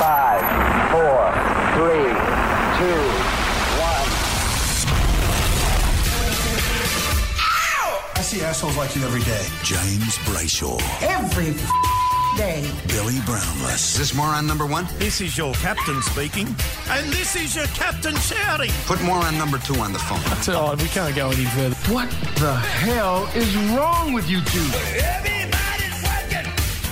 5, 4, 3, 2, 1. I see assholes like you every day. James Brayshaw. Every day. Billy Brownless. Is this moron number one? This is your captain speaking, and this is your captain shouting. Put moron number 2 on the phone. That's all right, we can't go any further. What the hell is wrong with you two? Everybody's working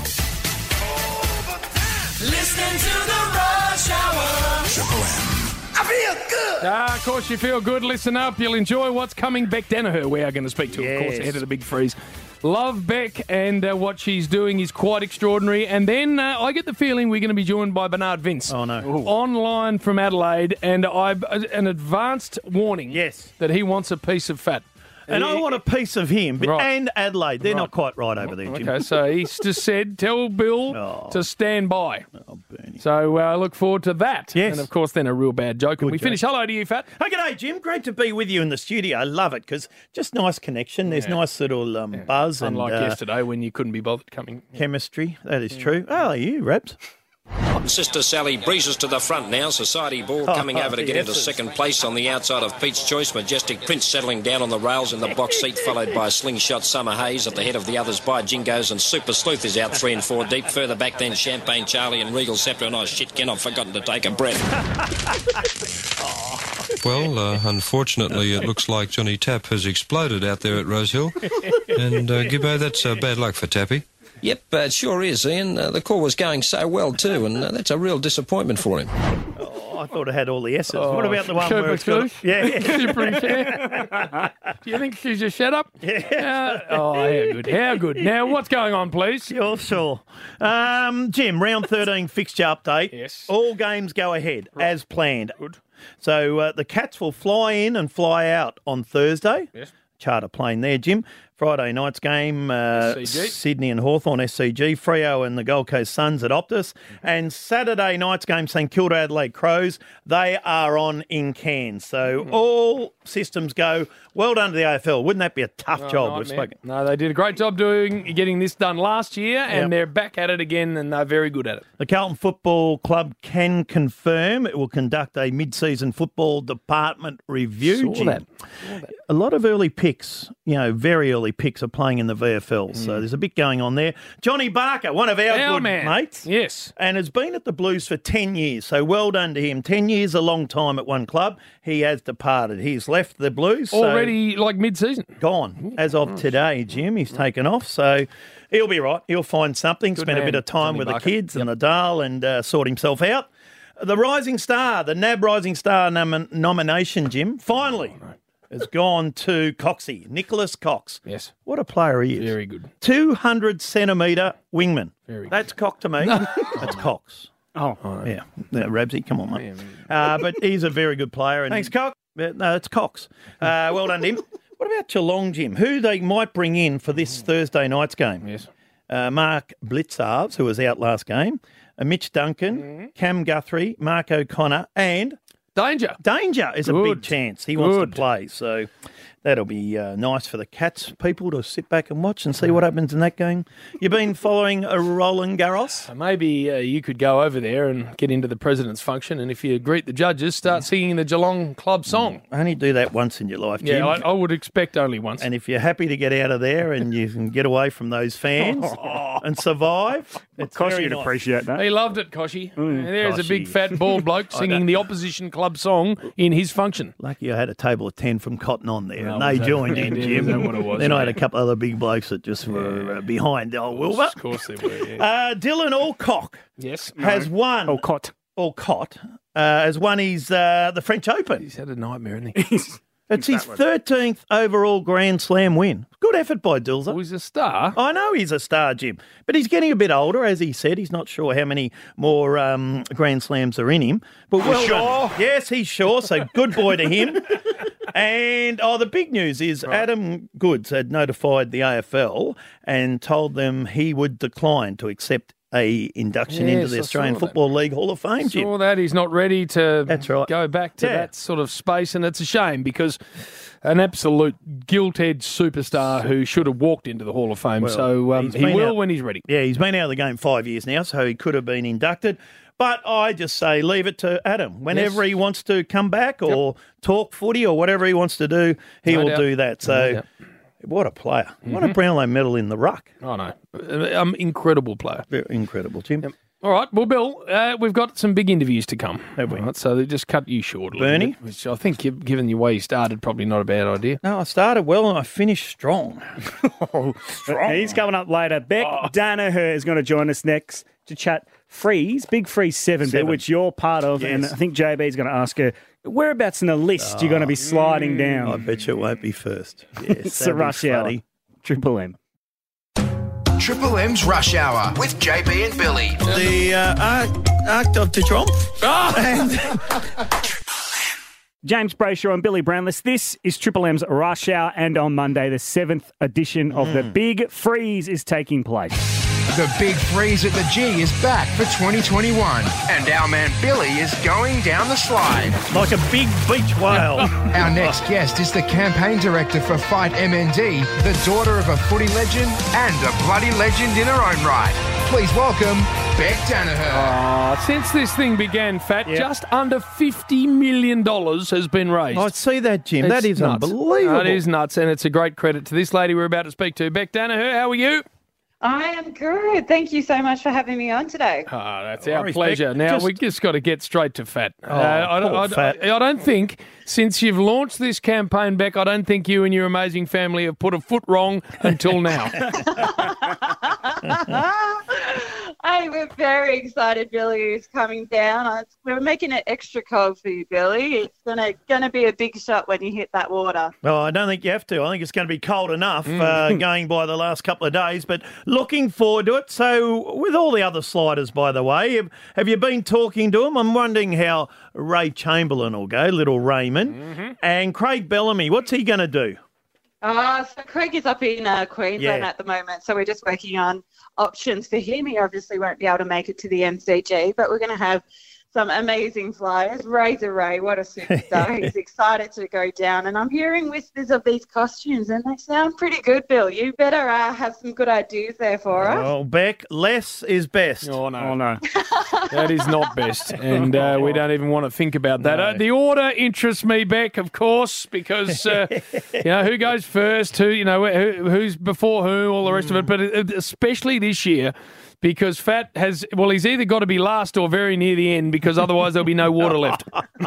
overtime. Listening to the Rush Hour. Triple M. I feel good. Of course you feel good. Listen up. You'll enjoy what's coming. Beck Danaher we are going to speak to, of course, ahead of the big freeze. Love Beck, and what she's doing is quite extraordinary. And then I get the feeling we're going to be joined by Bernard Vince. Oh, no. Online from Adelaide, and an advanced warning that he wants a piece of fat. And I want a piece of him, and Adelaide. They're not quite right over there, Jim. Okay, so he's just said, tell Bill to stand by. Oh, Bernie. So I look forward to that. Yes. And, of course, then a real bad joke. And we joke. finish. Hello to you, Fat. Hey, g'day, Jim. Great to be with you in the studio. I love it because just nice connection. There's nice little buzz. Unlike and yesterday when you couldn't be bothered coming. chemistry. That is true. Oh, you, Rabs? Sister Sally breezes to the front now. Society Ball coming over to get into second place on the outside of Pete's Choice. Majestic Prince settling down on the rails in the box seat, followed by Slingshot Summer Haze. At the head of the others by Jingos, and Super Sleuth is out 3 and 4 deep. Further back then Champagne Charlie and Regal Scepter. And shit, Ken, I've forgotten to take a breath. Well, unfortunately, it looks like Johnny Tapp has exploded out there at Rosehill. And, Gibbo, that's bad luck for Tappy. Yep, it sure is, Ian. The call was going so well too, and that's a real disappointment for him. Oh, I thought it had all the S's. What about the one where it's got... Do you think she's a shut-up? Yeah. How good. How good. Now, what's going on, please? You're sure. Jim, round 13 fixture update. Yes. All games go ahead as planned. Good. So the Cats will fly in and fly out on Thursday. Yes. Charter plane there, Jim. Friday night's game, SCG. Sydney and Hawthorn, SCG. Freo and the Gold Coast Suns at Optus. And Saturday night's game, St Kilda Adelaide Crows. They are on in Cairns. So all systems go. Well done to the AFL. Wouldn't that be a tough job? We've spoken. No, they did a great job getting this done last year, and they're back at it again, and they're very good at it. The Carlton Football Club can confirm it will conduct a mid-season football department review. Saw that. A lot of early picks, very early picks are playing in the VFL, so there's a bit going on there. Johnny Barker, one of our good mates. Yes. And has been at the Blues for 10 years, so well done to him. 10 years, a long time at one club. He has departed. He's left the Blues. Already, like mid-season? Gone. As of today, Jim, he's taken off, so he'll be right. He'll find something, spend a bit of time Johnny with Barker. the kids and the Dale and sort himself out. The Rising Star, the NAB Rising Star nomination, Jim, finally has gone to Coxie, Nicholas Cox. Yes. What a player he is. Very good. 200-centimetre wingman. Very good. That's Cock to me. That's Cox. Oh, Yeah, Rabsy, come on, mate. But he's a very good player. And thanks, Cox. No, it's Cox. Well done, Jim. What about Geelong, Jim? Who they might bring in for this Thursday night's game? Yes. Mark Blitzarves, who was out last game, Mitch Duncan, Cam Guthrie, Mark O'Connor, and Danger. Danger is a Good. big chance. He wants to Good. play, so that'll be nice for the Cats people to sit back and watch and see what happens in that game. You've been following a Roland Garros? Maybe you could go over there and get into the president's function, and if you greet the judges, start singing the Geelong club song. Only do that once in your life, Jim. Yeah, I would expect only once. And if you're happy to get out of there and you can get away from those fans and survive, it's Koshy very would nice. appreciate that. He loved it, Koshy. And there's a big Koshy. fat bald bloke singing the opposition club song in his function. Lucky I had a table of 10 from Cotton on there, and No, they was that- joined in, Is Jim. that what it was? Then I had a couple other big blokes that just were behind old Wilbur. Of course they were, yeah. Dylan Alcock Yes. has won. Alcott. Alcott has won his the French Open. He's had a nightmare, hasn't he? It's his 13th overall Grand Slam win. Good effort by Dilzer. Oh, he's a star. I know he's a star, Jim, but he's getting a bit older, as he said. He's not sure how many more Grand Slams are in him. But well done. Yes, he's sure, so good boy to him. And the big news is Adam Goods had notified the AFL and told them he would decline to accept a induction into the I Australian saw that. Football League Hall of Fame, Jim. Saw that. He's not ready to That's right. go back to Yeah. that sort of space, and it's a shame because an absolute gilt-edged superstar who should have walked into the Hall of Fame. Well, So he's he been will out- when he's ready. Yeah, he's been out of the game 5 years now, so he could have been inducted. But I just say leave it to Adam. Whenever he wants to come back or talk footy or whatever he wants to do, he will do that. So what a player. What a Brownlow medal in the ruck. I know. Incredible player. Very incredible, Jim. Yep. All right. Well, Bill, we've got some big interviews to come. Have we? Right, so they just cut you short a Bernie? little bit, which I think, given the way you started, probably not a bad idea. No, I started well and I finished strong. He's coming up later. Beck Danaher is going to join us next to chat Freeze, Big Freeze 7, Bill, which you're part of. Yes. And I think JB is going to ask her, whereabouts in the list you're going to be sliding down? I bet you it won't be first. Yes, It's a rush hour. Triple M. Triple M's Rush Hour with JB and Billy. The Arc de Triomphe. James Brayshaw and Billy Brownless. This is Triple M's Rush Hour, and on Monday, the 7th edition of the Big Freeze is taking place. The Big Freeze at the G is back for 2021, and our man Billy is going down the slide. Like a big beach whale. Our next guest is the campaign director for Fight MND, the daughter of a footy legend and a bloody legend in her own right. Please welcome Beck Danaher. Since this thing began, Fat, just under $50 million has been raised. I see that, Jim. That is nuts. unbelievable. That is nuts, and it's a great credit to this lady we're about to speak to. Beck Danaher, how are you? I am good. Thank you so much for having me on today. That's our pleasure. Now, we just got to get straight to Fat. Fat. I don't think, since you've launched this campaign, Beck, I don't think you and your amazing family have put a foot wrong until now. We're very excited Billy is coming down. We're making it extra cold for you, Billy. It's gonna be a big shot when you hit that water. Well, I don't think you have to. I think it's going to be cold enough going by the last couple of days, but looking forward to it. So with all the other sliders, by the way, have you been talking to them? I'm wondering how Ray Chamberlain will go, little Raymond, and Craig Bellamy. What's he going to do? So Craig is up in Queensland at the moment, so we're just working on options for him. He obviously won't be able to make it to the MCG, but we're going to have some amazing flyers. Razor Ray, what a superstar. He's excited to go down, and I'm hearing whispers of these costumes, and they sound pretty good, Bill. You better have some good ideas there for us. Oh, Beck, less is best. Oh, no. That is not best, and we don't even want to think about that. No. The order interests me, Beck, of course, because who goes first, who's before who, all the rest of it, but especially this year, because Fat he's either got to be last or very near the end, because otherwise there'll be no water left.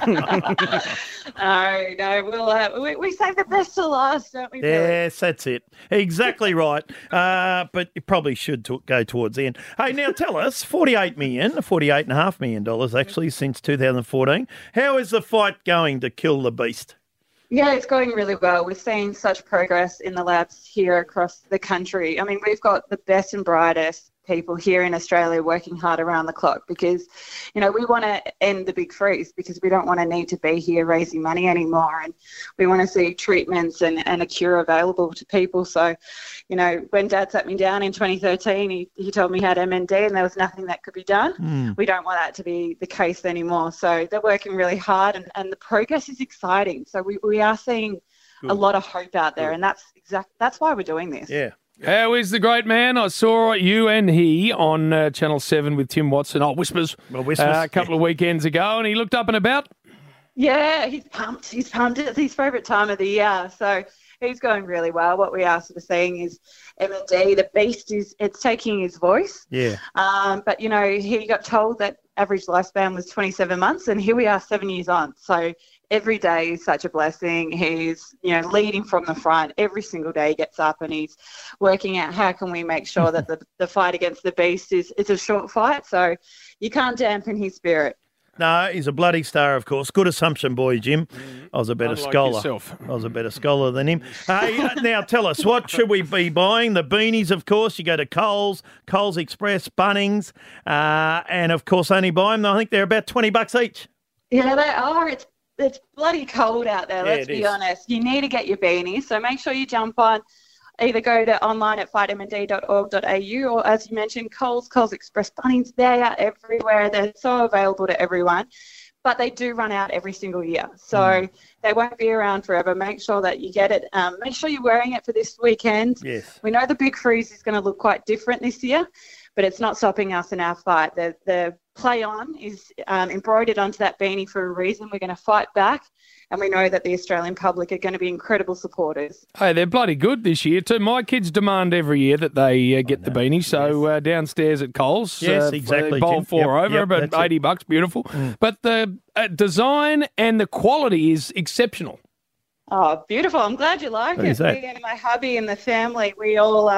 No, we save the best to last, don't we, Billy? Yes, that's it. Exactly right. But you probably should go towards the end. Hey, now tell us, $48.5 million actually since 2014. How is the fight going to kill the beast? Yeah, it's going really well. We're seeing such progress in the labs here across the country. I mean, we've got the best and brightest people here in Australia working hard around the clock because, we want to end the big freeze because we don't want to need to be here raising money anymore. And we want to see treatments and a cure available to people. So, when Dad sat me down in 2013, he told me he had MND and there was nothing that could be done. We don't want that to be the case anymore. So they're working really hard and the progress is exciting. So we are seeing a lot of hope out there. And that's why we're doing this. Yeah. How is the great man? I saw you and he on Channel 7 with Tim Watson. Whispers. A couple of weekends ago, and he looked up and about. Yeah, he's pumped. It's his favourite time of the year. So he's going really well. What we are sort of seeing is MND, the beast, it's taking his voice. Yeah. But, he got told that average lifespan was 27 months, and here we are 7 years on. So every day is such a blessing. He's, leading from the front. Every single day he gets up and he's working out how can we make sure that the fight against the beast is a short fight. So you can't dampen his spirit. No, he's a bloody star, of course. Good assumption, boy, Jim. I was a better scholar. Yourself. I was a better scholar than him. Hey, now tell us, what should we be buying? The beanies, of course. You go to Coles Express, Bunnings, and, of course, only buy them. I think they're about $20 each. Yeah, they are. It's bloody cold out there, let's be honest. You need to get your beanies, so make sure you jump on. Either go to online at fightmnd.org.au or, as you mentioned, Coles Express, Bunnings. They are everywhere. They're so available to everyone. But they do run out every single year. So they won't be around forever. Make sure that you get it. Make sure you're wearing it for this weekend. Yes. We know the big freeze is going to look quite different this year. but it's not stopping us in our fight. The play on is embroidered onto that beanie for a reason. We're going to fight back, and we know that the Australian public are going to be incredible supporters. Hey, they're bloody good this year too. My kids demand every year that they get the beanie. So downstairs at Coles, Yes, exactly, bowl Jim. 4 over, Yep, but that's it. $80, beautiful. But the design and the quality is exceptional. Oh, beautiful. I'm glad you like What it. is that? Me and my hubby and the family, we all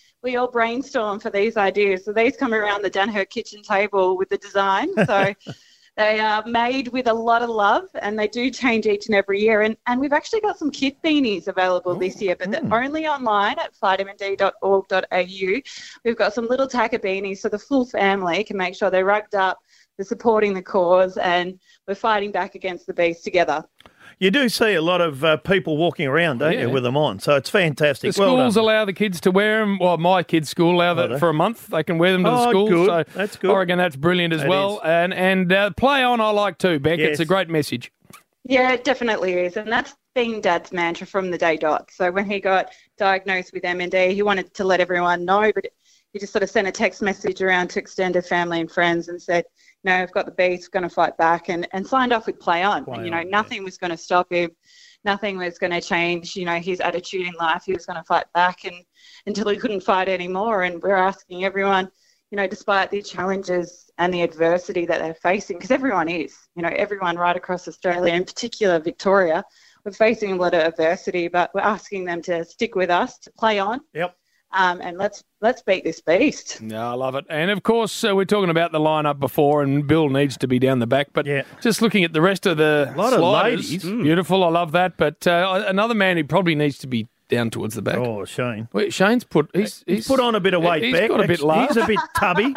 brainstorm for these ideas. So these come around the Danaher kitchen table with the design. So they are made with a lot of love, and they do change each and every year. And we've actually got some kid beanies available this year, but they're only online at fightmnd.org.au. We've got some little tacker beanies so the full family can make sure they're rugged up, they're supporting the cause, and we're fighting back against the beast together. You do see a lot of people walking around, don't you, with them on? So it's fantastic. The schools allow the kids to wear them. Well, my kids' school allow that for a month. They can wear them to the school. Good. So That's good. I reckon that's brilliant as That well. is. And play on, I like too, Beck. Yes. It's a great message. Yeah, it definitely is. And that's been Dad's mantra from the day dot. So when he got diagnosed with MND, he wanted to let everyone know, but he just sort of sent a text message around to extended family and friends and said, no, I've got the beast, going to fight back, and signed off with play on. And, nothing was going to stop him. Nothing was going to change, his attitude in life. He was going to fight back until he couldn't fight anymore. And we're asking everyone, despite the challenges and the adversity that they're facing, because everyone is, everyone right across Australia, in particular Victoria, we're facing a lot of adversity, but we're asking them to stick with us, to play on. Yep. And let's beat this beast. No, I love it. And, of course, we're talking about the lineup before, and Bill needs to be down the back. But just looking at the rest of the lot of sliders, ladies. beautiful. I love that. But another man who probably needs to be down towards the back. Oh, Shane. Wait, Shane's put... He's put on a bit of weight, He's Beck. got a bit large. He's a bit tubby.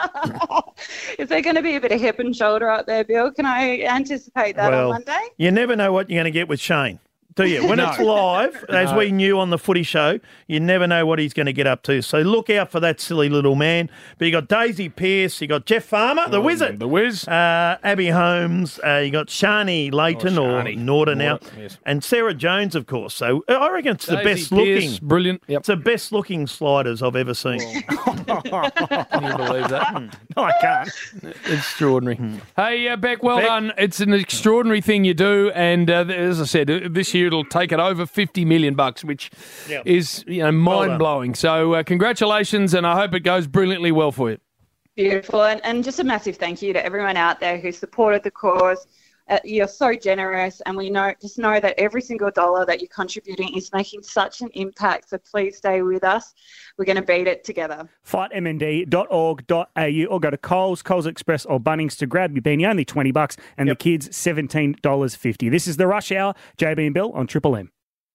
Is there going to be a bit of hip and shoulder up there, Bill? Can I anticipate that on Monday? You never know what you're going to get with Shane, do you? When it's live, as we knew on the footy show, you never know what he's going to get up to. So look out for that silly little man. But you got Daisy Pearce, you got Jeff Farmer, the Wizard. The Wiz. Abby Holmes, you got Shani Layton, or Norda now, yes. and Sarah Jones, of course. So I reckon it's the Daisy best looking. Pearce, brilliant. Yep. It's the best looking sliders I've ever seen. Can you believe that? No, I can't. Extraordinary. Hey, Beck, well done. It's an extraordinary thing you do, and as I said, this year it'll take it over $50 million, which is mind blowing. So congratulations, and I hope it goes brilliantly well for you. Beautiful. And just a massive thank you to everyone out there who supported the cause. You're so generous, and we know that every single dollar that you're contributing is making such an impact. So please stay with us. We're going to beat it together. Fightmnd.org.au or go to Coles Express or Bunnings to grab your beanie. Only $20 and the kids $17.50. This is the Rush Hour. JB and Bill on Triple M.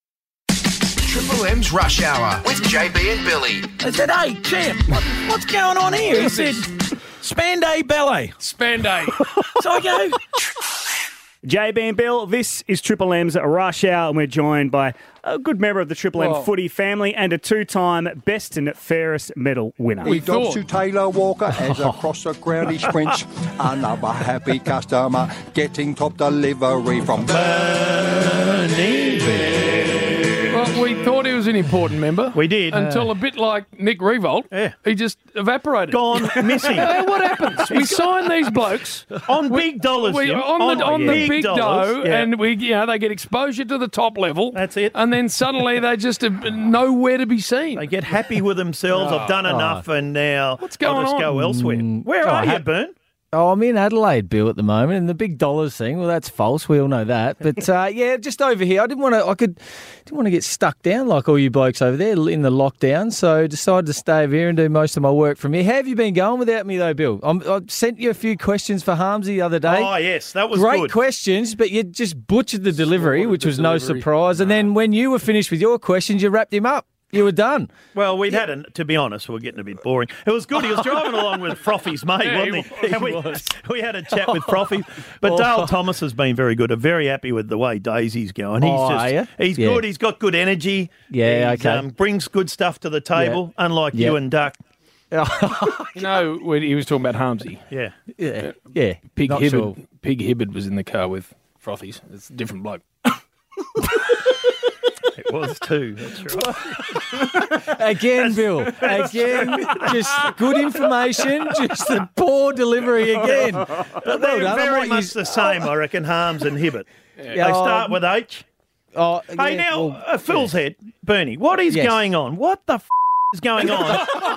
Triple M's Rush Hour with JB and Billy. I said, hey, champ, what's going on here? He said, Spanday Ballet. Spanday. So I go, JB and Bill, this is Triple M's Rush Hour, and we're joined by a good member of the Triple M footy family and a two-time Best and Fairest medal winner. He dogs to Taylor Walker as across the ground he sprints. Another happy customer getting top delivery from Burnley. Well, we thought he was an important member. We did. Until a bit like Nick Revolt, he just evaporated. Gone missing. What happens? We sign these blokes on big dollars, Jim. on the big dollars, dough, and they get exposure to the top level. That's it. And then suddenly they just are nowhere to be seen. They get happy with themselves. I've done enough, and now what's going I'll just on? go elsewhere. Where are you, Bern? Oh, I'm in Adelaide, Bill, at the moment, and the big dollars thing. Well, that's false. We all know that. But just over here. I didn't want to get stuck down like all you blokes over there in the lockdown. So decided to stay over here and do most of my work from here. How have you been going without me, though, Bill? I sent you a few questions for Harmsy the other day. Oh yes, that was great good. questions, but you just butchered the delivery, which was no surprise. And then when you were finished with your questions, you wrapped him up. You were done. Well, to be honest, we were getting a bit boring. It was good. He was driving along with Frothy's mate, wasn't he? He And was. we had a chat with Frothy. But Dale Thomas has been very good. I'm very happy with the way Daisy's going. He's good. He's got good energy. Yeah, He's, okay. Brings good stuff to the table, unlike you and Duck. When he was talking about Harmsy. Yeah. Pig Not Hibbard. sure. Pig Hibbard was in the car with Frothies. It's a different bloke. It was 2. That's right. Again, Bill. Again, just good information, just the poor delivery again. But They're well done. I very might much use- the same, I reckon, Harms and Hibbert. They Oh, start with H. Oh, Hey, yeah, now, well, Phil's head, Bernie, what is Yes. going on? What the is going on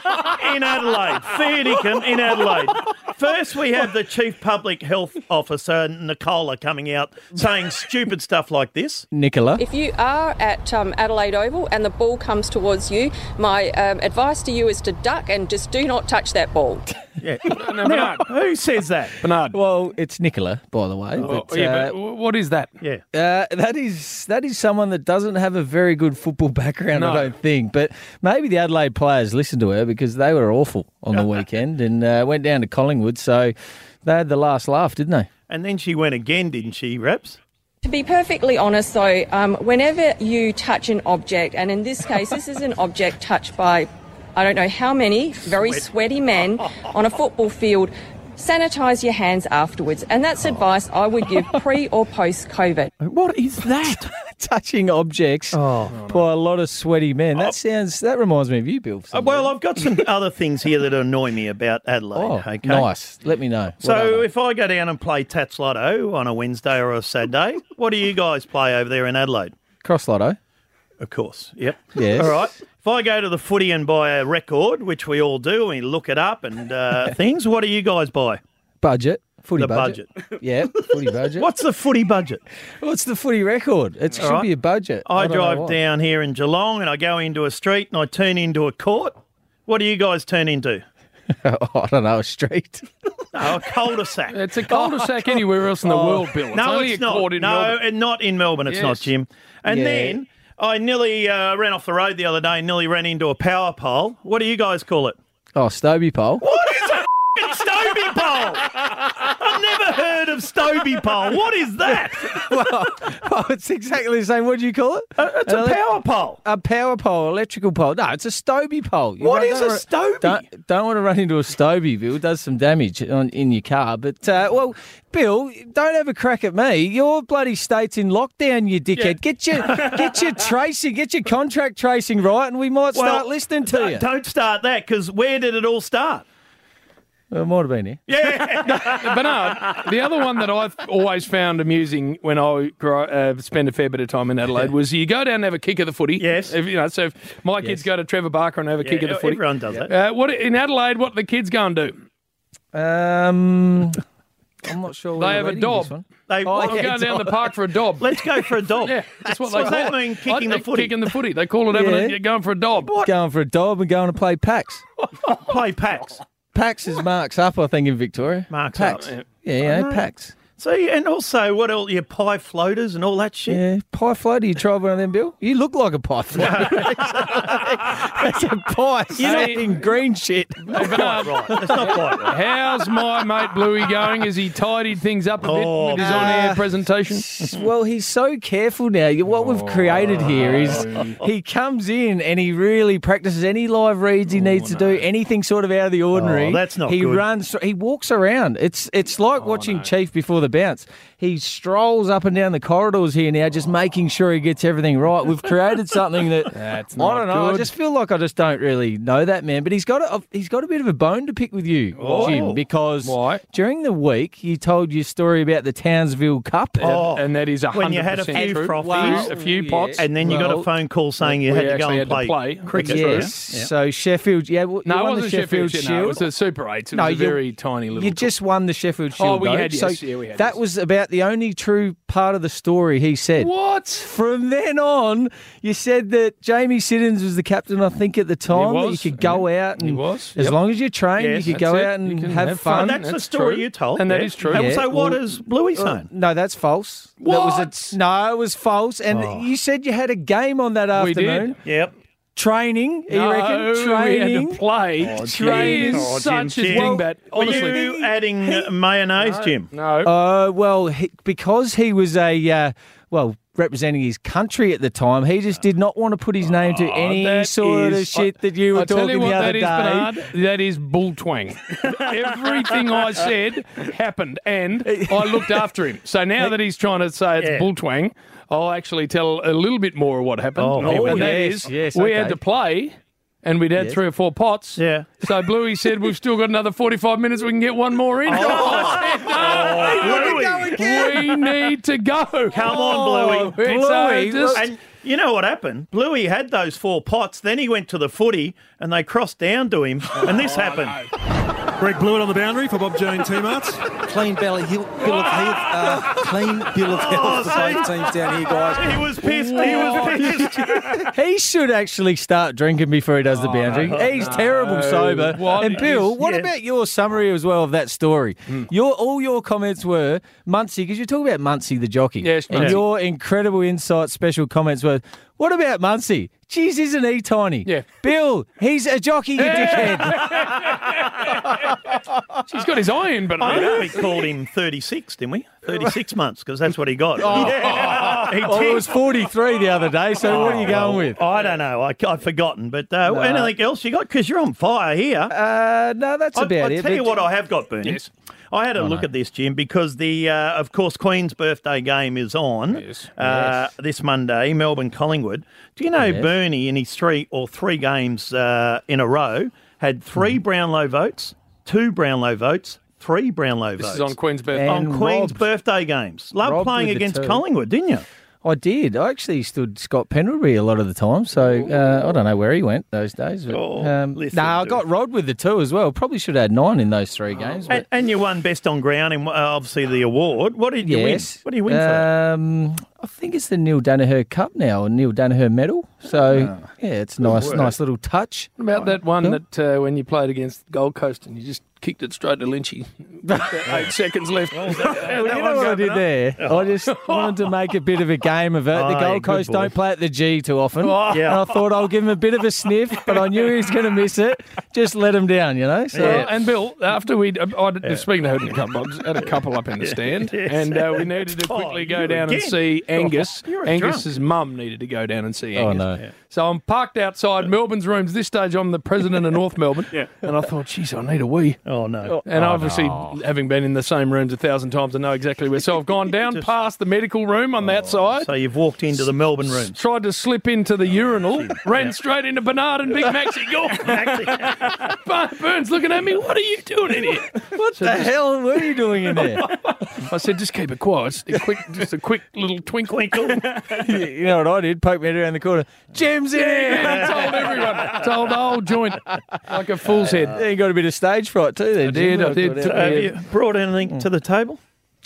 in Adelaide? Fair dinkum in Adelaide. First, we have the Chief Public Health Officer, Nicola, coming out saying stupid stuff like this. Nicola. If you are at Adelaide Oval and the ball comes towards you, my advice to you is to duck and just do not touch that ball. Yeah. Now, who says that? Bernard. Well, it's Nicola, by the way. But what is that? Yeah. That is someone that doesn't have a very good football background, No. I don't think. But maybe the Adelaide players listened to her because they were awful on the weekend and went down to Collingwood. So they had the last laugh, didn't they? And then she went again, didn't she, Raps? To be perfectly honest, though, whenever you touch an object, and in this case, this is an object touched by I don't know how many very sweaty men on a football field, sanitise your hands afterwards. And that's advice I would give pre or post COVID. What is that? Touching objects by a lot of sweaty men. That reminds me of you, Bill. Well, I've got some other things here that annoy me about Adelaide. Oh, okay? nice. Let me know. So if I go down and play Tats Lotto on a Wednesday or a Saturday, what do you guys play over there in Adelaide? Cross Lotto. Of course, yep. Yes. All right. If I go to the footy and buy a record, which we all do, we look it up and things, what do you guys buy? Budget. Footy The budget. Yeah, footy budget. What's the footy budget? What's the footy record? It should right. be a budget. I don't know drive why. down here in Geelong and I go into a street and I turn into a court. What do you guys turn into? I don't know, a street. No, a cul-de-sac. It's a cul-de-sac anywhere else in the world, Bill. It's No, only it's a court not. in No, Melbourne. and not in Melbourne. It's not, Yes. Jim. And Yeah. then I nearly ran off the road the other day and nearly ran into a power pole. What do you guys call it? Oh, Stobie pole. What is a f***ing Stobie pole? I've never heard of Stobie pole. What is that? well, it's exactly the same. What do you call it? It's a power pole. A power pole, electrical pole. No, it's a Stobie pole. What is a Stobie? Don't want to run into a Stobie, Bill. It does some damage in your car. But, well, Bill, don't have a crack at me. Your bloody state's in lockdown, you dickhead. Yeah. Get your tracing, get your contract tracing right, and we might start listening to you. Don't start that, because where did it all start? Well, it might have been here. Yeah. Bernard, the other one that I've always found amusing when I spend a fair bit of time in Adelaide was you go down and have a kick of the footy. Yes. So if my kids go to Trevor Barker and have a kick of the footy. Everyone does that. What in Adelaide, what do the kids go and do? I'm not sure. They have a dob. I'm going down the park for a dob. Let's go for a dob. Yeah, that's what So they does call that it. mean kicking the footy? Kicking the footy. They call it Yeah. going for a dob. Going for a dob and going to play PAX. Play packs. PAX is marks up, I think, in Victoria. Marks PAX. up. Yeah, know. PAX. See, and also, what else? Your pie floaters and all that shit. Yeah, pie floater. You tried one of them, Bill? You look like a pie floater. That's a pie in green shit. Hey, Bernard, Right, that's not quite right. how's my mate Bluey going? Has he tidied things up a bit with his on-air presentation? Well, he's so careful now. What we've created here is he comes in and he really practices any live reads he needs to do, anything sort of out of the ordinary. Oh, that's not He good. runs, he walks around. It's like watching Chief before the bounce. He strolls up and down the corridors here now, just making sure he gets everything right. We've created something that That's I don't know. good. I just feel like I just don't really know that man. But he's got a bit of a bone to pick with you, Jim, because Why? during the week you told your story about the Townsville Cup. And that is 100% When you had a few true. frothies. a few pots. And then you got a phone call saying you we had to go actually and had to play play. cricket. Yes. Yeah. So Sheffield, you No, it won wasn't the Sheffield Shield. Shield. No, it was a Super 8. It No, was a you- very tiny little You just won the Sheffield Shield. Oh, we though. had, yes. So Yeah, we had, that yes. was about the only true part of the story, he said. What? From then on, you said that Jamie Siddons was the captain, I think, at the time. That you was, could go out and, He was, as yep. long as you train, Yes, you could go that's it. out and You can have have fun. fun. That's the That's story true. you told. And that is true. And Yeah, so what well- is Bluey saying? No, that's false. What? That was no, it was false. And you said you had a game on that We did. afternoon. Yep. Training, you No, reckon? we Training. had to play. He is Oh, Jim, such a Jim. dingbat. Were Honestly. you adding mayonnaise, Jim? No. Well, because he was a representing his country at the time. He just did not want to put his name to any sort of shit that you were talking the other day. Bernard, that is bull twang. Everything I said happened, and I looked after him. So now that he's trying to say it's bull twang, I'll actually tell a little bit more of what happened. And that is, we had to play. And we'd had 3 or 4 pots. Yeah. So Bluey said, we've still got another 45 minutes. We can get one more in. I said, no, we need to go. Come on, Bluey. Bluey. And you know what happened? Bluey had those 4 pots. Then he went to the footy and they crossed down to him. And this happened. Greg Blewett on the boundary for Bob Jane teammates. Clean bill of health. Clean bill of health for both teams down here, guys. He was pissed. He was pissed. He should actually start drinking before he does the boundary. He's terrible sober. And Bill, what about your summary as well of that story? All your comments were Muncie, because you're talking about Muncie the jockey. Yes, and your incredible insight, special comments were, what about Muncie? Jeez, isn't he tiny? Yeah. Bill, he's a jockey, you dickhead. He's got his eye in, but I think we called him 36, didn't we? 36 months, because that's what he got. It was 43 the other day, so what are you going with? I don't know. I've forgotten. But anything else you got? Because you're on fire here. No, that's about it. I'll tell you what I have got, Bernie. Yes. I had a look at this, Jim, because the, of course, Queen's birthday game is on this Monday, Melbourne-Collingwood. Do you know Bernie in his 3 games in a row had 3 Brownlow votes, 2 Brownlow votes, 3 Brownlow votes. This is on Queen's birthday. On Queen's birthday games. Loved playing against Collingwood, didn't you? I did. I actually stood Scott Pendlebury a lot of the time, so I don't know where he went those days. But, I got Rod with the 2 as well. Probably should have had 9 in those 3 games. But... And you won Best on Ground and obviously the award. What did you win? What do you win for? I think it's the Neil Danaher Cup now, a Neil Danaher medal. So, it's nice little touch. What about that one that when you played against Gold Coast and you just kicked it straight to Lynchy? 8 seconds left. You know what I did there? I just wanted to make a bit of a game of it. The Gold Coast don't play at the G too often. And I thought I'll give him a bit of a sniff, but I knew he was going to miss it. Just let him down, you know? So. And Bill, after speaking to Hooten Cup, I had a couple up in the stand, and we needed to quickly go down and see Angus. Angus's mum needed to go down and see Angus. Oh, no. So I'm parked outside Melbourne's rooms. This stage, I'm the president of North Melbourne. And I thought, geez, I need a wee. Oh, no. And obviously, having been in the same rooms 1,000 times, I know exactly where. So I've gone down past the medical room on that side. So you've walked into the Melbourne rooms. Tried to slip into the urinal, ran straight into Bernard and Big Maxie. Burns looking at me, what are you doing in here? What the hell were you doing in there? I said, just keep it quiet. Just a quick little twinkle. You know what I did? Poke me around the corner. Jim's in here. I told everyone. Told the whole joint like a fool's head. You got a bit of stage fright too then. I did. Have you brought anything to the table?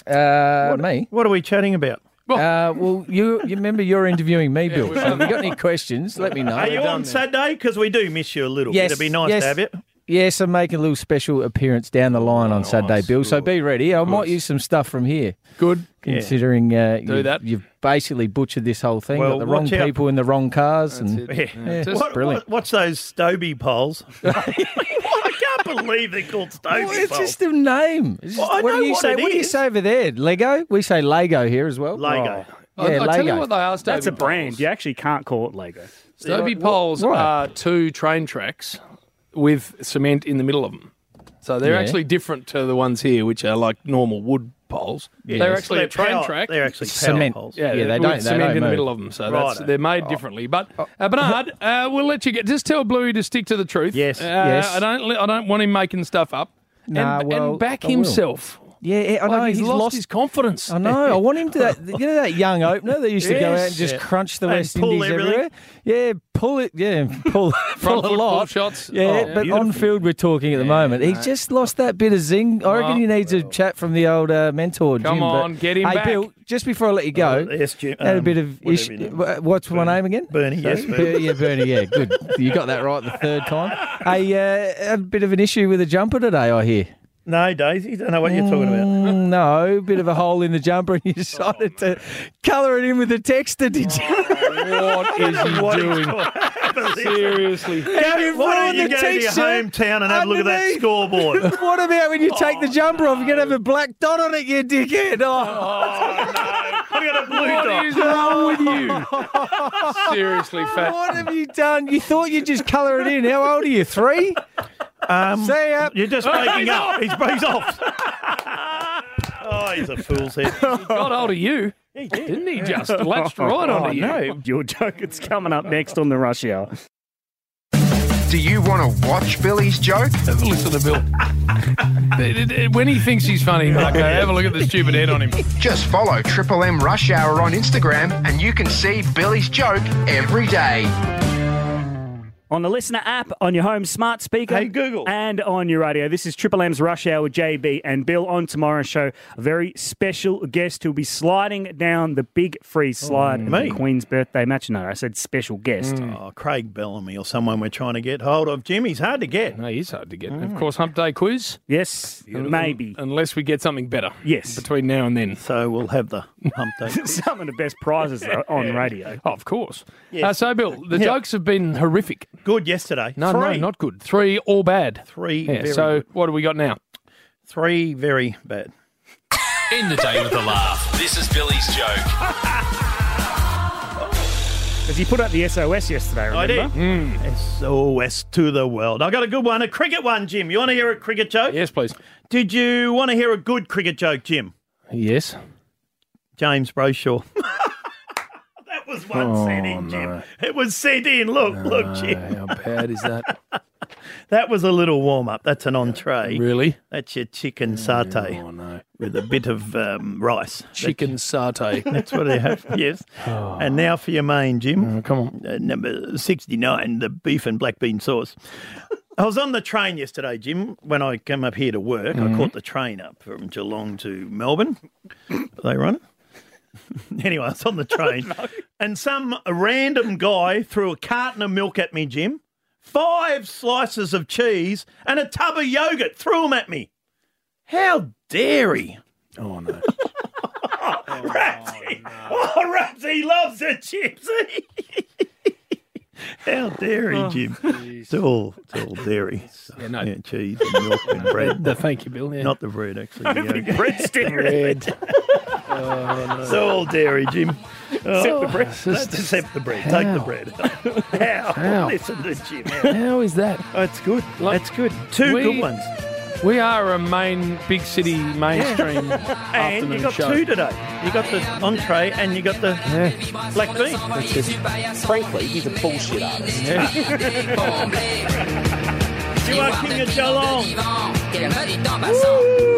Me? What are we chatting about? Well, you remember you're interviewing me, Bill. So if you got any questions, let me know. Are you on Saturday? Because we do miss you a little bit. It'd be nice to have you. Yes, I'm making a little special appearance down the line on Saturday, Bill. So be ready. I might use some stuff from here. Good. Considering you've basically butchered this whole thing. Got the wrong people in the wrong cars. Brilliant. What's those Stobie poles? I can't believe they're called Stobie poles. It's just a name. What do you say over there? Lego? We say Lego here as well. Lego. I tell you what they are, Stobie That's a brand. poles. You actually can't call it Lego. Stobie poles are 2 train tracks with cement in the middle of them. So they're actually different to the ones here, which are like normal wood poles. Yes. They're actually a train track. They're actually cement poles. They don't cement in the middle of them. So they're made differently. But Bernard, we'll let you just tell Bluey to stick to the truth. Yes. I don't want him making stuff up. And back himself. Yeah, I know. He's lost his confidence. I know. I want him to that young opener that used to go out and just crunch the West Indies everywhere. Yeah, pull it. Yeah, pull a lot. Pull shots. Yeah, but on field we're talking at the moment. He's just lost that bit of zing. I reckon he needs a chat from the old mentor, Jim. Come on, get him back. Hey, Bill, just before I let you go, yes, Jim. had a bit of what's my name again? Bernie. Yes, Bernie. Bernie. Yeah, good. You got that right the third time. Hey, a bit of an issue with the jumper today, I hear. No, Daisy, don't know what you're talking about. No, bit of a hole in the jumper and you decided to colour it in with a texter, did you? What is he doing? Seriously. Why don't you go to your hometown and have a look at that scoreboard? What about when you take the jumper off, you're going to have a black dot on it, you dickhead? Oh, no. got a blue dot. What is wrong with you? Seriously, Fat. What have you done? You thought you'd just colour it in. How old are you? 3? See ya. You're just making up. He's off. Oh, he's a fool's head. He got hold of you. He did. Didn't he just latched right onto you? No, your joke. It's coming up next on the Rush Hour. Do you want to watch Billy's joke? Have a listen to Bill. When he thinks he's funny, Marco, have a look at the stupid head on him. Just follow Triple M Rush Hour on Instagram and you can see Billy's joke every day. On the Listener app, on your home smart speaker. Hey, Google. And on your radio. This is Triple M's Rush Hour with JB and Bill. On tomorrow's show, a very special guest who'll be sliding down the big freeze slide at the Queen's birthday match. No, I said special guest. Oh, Craig Bellamy or someone we're trying to get hold of. Jim, he's hard to get. No, he's hard to get. Of course, Hump Day quiz. Yes, maybe. Unless we get something better. Yes. Between now and then. So we'll have the Hump Day. Some of the best prizes are on radio. Oh, of course. Yes. So, Bill, the jokes have been horrific. Good yesterday. No, 3. not good. 3 all bad. 3 Yeah, very so good. what do we got now? 3 very bad. End the day with a laugh. This is Billy's joke. Because he put out the SOS yesterday, remember? I did. SOS to the world. I got a good one, a cricket one, Jim. You want to hear a cricket joke? Yes, please. Did you want to hear a good cricket joke, Jim? Yes. James Brayshaw. That was one sent in, Jim. It was sent in. Look, Jim. How bad is that? That was a little warm-up. That's an entree. Really? That's your chicken satay. Oh, no. With a bit of rice. Chicken satay. That's what they have, yes. Oh. And now for your main, Jim. Come on. Number 69, the beef and black bean sauce. I was on the train yesterday, Jim, when I came up here to work. I caught the train up from Geelong to Melbourne. Are they running? Anyway, I was on the train. And some random guy threw a carton of milk at me, Jim. 5 slices of cheese and a tub of yogurt. Threw them at me. How dare he? Oh, no. Rapsy. Oh, Rapsy loves it, chips. How dairy, Jim. It's all dairy. Yeah, no. Yeah, cheese and milk and bread. Thank you, Bill. Yeah. Not the bread, actually. The bread's bread. It's all dairy, Jim. Except the bread. Except the bread. Take the bread. How? Listen to Jim. How is that? Oh, it's good. That's good. Two good ones. We are a main, big city, mainstream And afternoon you got show. 2 today. You got the entree and you got the black bean. Frankly, he's a bullshit artist. You are King of Geelong. Woo!